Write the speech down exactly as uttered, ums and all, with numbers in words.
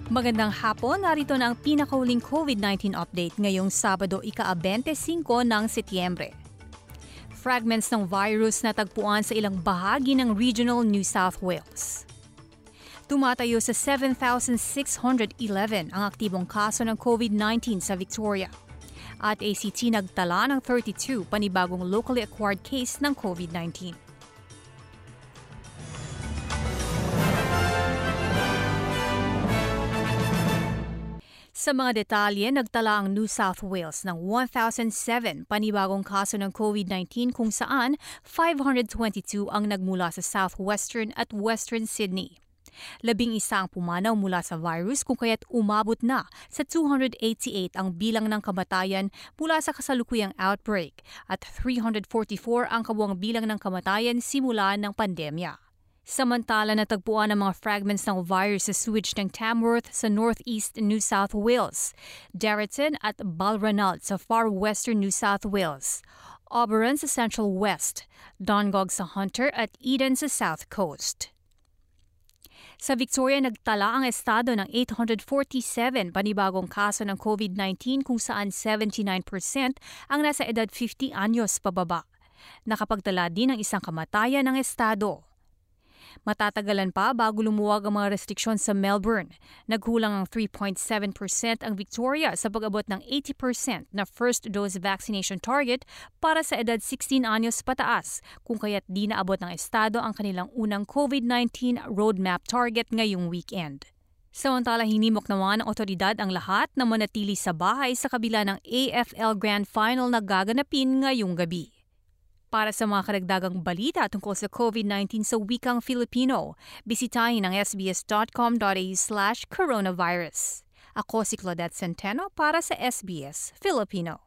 Magandang hapon, narito na ang pinakauling COVID nineteen update ngayong Sabado ika-twenty-five ng Setyembre. Fragments ng virus na tagpuan sa ilang bahagi ng Regional New South Wales. Tumatayo sa seven thousand six hundred eleven ang aktibong kaso ng COVID nineteen sa Victoria. At A C T nagtala ng thirty-two panibagong locally acquired case ng COVID nineteen. Sa mga detalye, nagtala ang New South Wales ng one thousand seven panibagong kaso ng COVID nineteen kung saan five hundred twenty-two ang nagmula sa southwestern at western Sydney. Labing isa ang pumanaw mula sa virus kung kaya't umabot na sa two hundred eighty-eight ang bilang ng kamatayan mula sa kasalukuyang outbreak at three hundred forty-four ang kabuang bilang ng kamatayan simula ng pandemya. Samantala, natagpuan ang mga fragments ng virus sa sewage ng Tamworth sa northeast New South Wales, Darrarton at Balranald sa far western New South Wales, Oberon sa Central West, Dongog sa Hunter at Eden sa South Coast. Sa Victoria, nagtala ang estado ng eight hundred forty-seven panibagong kaso ng COVID nineteen kung saan seventy-nine percent ang nasa edad fifty anyos pababa. Nakapagtala din ng isang kamatayan ng estado. Matatagalan pa bago lumuwag ang mga restriksyon sa Melbourne. Nagkulang ang three point seven percent ang Victoria sa pag-abot ng eighty percent na first dose vaccination target para sa edad sixteen anyos pataas, kung kaya't di naabot ng estado ang kanilang unang COVID nineteen roadmap target ngayong weekend. Samantala, hinimok naman ng otoridad ang lahat na manatili sa bahay sa kabila ng A F L Grand Final na gaganapin ngayong gabi. Para sa mga karagdagang balita tungkol sa COVID nineteen sa wikang Filipino, bisitahin ang sbs.com.au slash coronavirus. Ako si Claudette Centeno para sa S B S Filipino.